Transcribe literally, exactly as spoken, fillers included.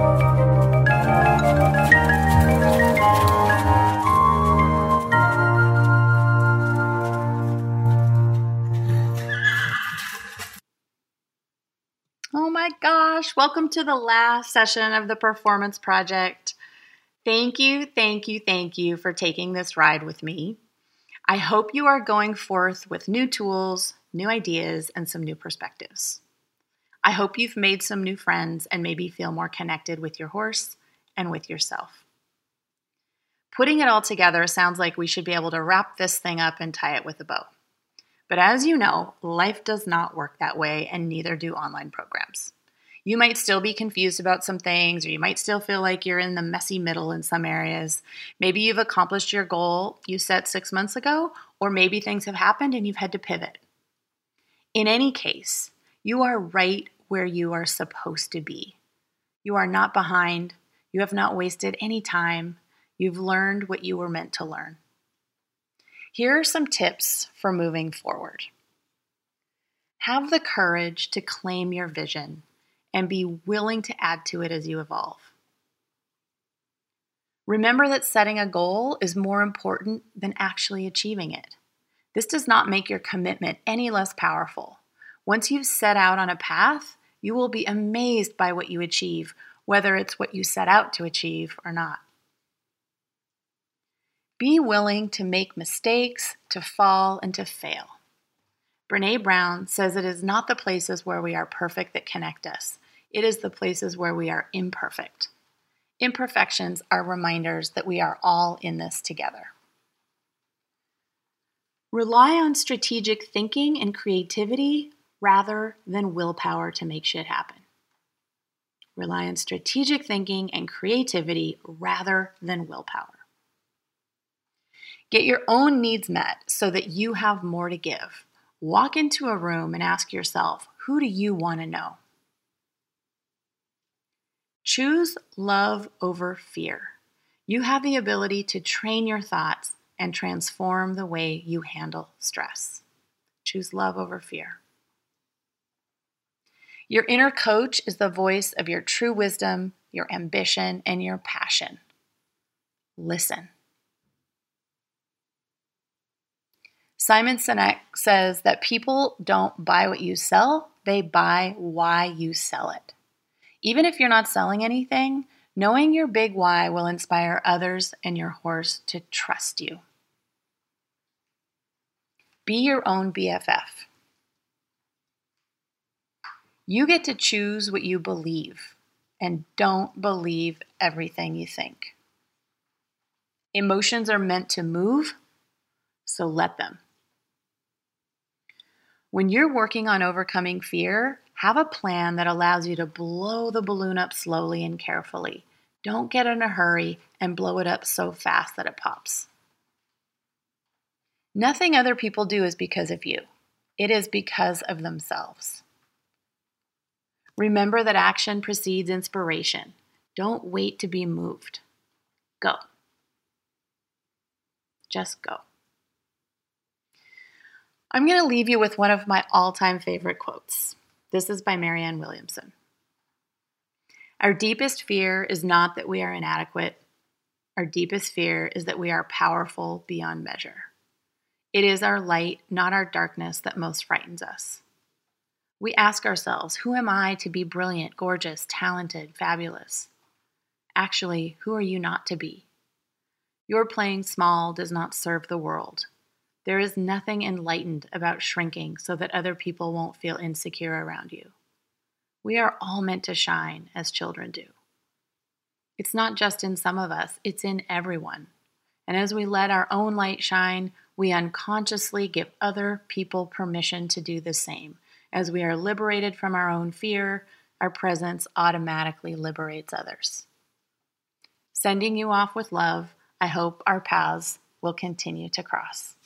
Oh my gosh, welcome to the last session of the Performance Project. Thank you, thank you, thank you for taking this ride with me. I hope you are going forth with new tools, new ideas, and some new perspectives. I hope you've made some new friends and maybe feel more connected with your horse and with yourself. Putting it all together sounds like we should be able to wrap this thing up and tie it with a bow. But as you know, life does not work that way, and neither do online programs. You might still be confused about some things, or you might still feel like you're in the messy middle in some areas. Maybe you've accomplished your goal you set six months ago, or maybe things have happened and you've had to pivot. In any case, you are right where you are supposed to be. You are not behind. You have not wasted any time. You've learned what you were meant to learn. Here are some tips for moving forward. Have the courage to claim your vision and be willing to add to it as you evolve. Remember that setting a goal is more important than actually achieving it. This does not make your commitment any less powerful. Once you've set out on a path, you will be amazed by what you achieve, whether it's what you set out to achieve or not. Be willing to make mistakes, to fall, and to fail. Brené Brown says it is not the places where we are perfect that connect us. It is the places where we are imperfect. Imperfections are reminders that we are all in this together. Rely on strategic thinking and creativity rather than willpower to make shit happen. Rely on strategic thinking and creativity rather than willpower. Get your own needs met so that you have more to give. Walk into a room and ask yourself, who do you want to know? Choose love over fear. You have the ability to train your thoughts and transform the way you handle stress. Choose love over fear. Your inner coach is the voice of your true wisdom, your ambition, and your passion. Listen. Simon Sinek says that people don't buy what you sell, they buy why you sell it. Even if you're not selling anything, knowing your big why will inspire others and your horse to trust you. Be your own B F F. You get to choose what you believe, and don't believe everything you think. Emotions are meant to move, so let them. When you're working on overcoming fear, have a plan that allows you to blow the balloon up slowly and carefully. Don't get in a hurry and blow it up so fast that it pops. Nothing other people do is because of you. It is because of themselves. Remember that action precedes inspiration. Don't wait to be moved. Go. Just go. I'm going to leave you with one of my all-time favorite quotes. This is by Marianne Williamson. Our deepest fear is not that we are inadequate. Our deepest fear is that we are powerful beyond measure. It is our light, not our darkness, that most frightens us. We ask ourselves, who am I to be brilliant, gorgeous, talented, fabulous? Actually, who are you not to be? Your playing small does not serve the world. There is nothing enlightened about shrinking so that other people won't feel insecure around you. We are all meant to shine as children do. It's not just in some of us, it's in everyone. And as we let our own light shine, we unconsciously give other people permission to do the same. As we are liberated from our own fear, our presence automatically liberates others. Sending you off with love, I hope our paths will continue to cross.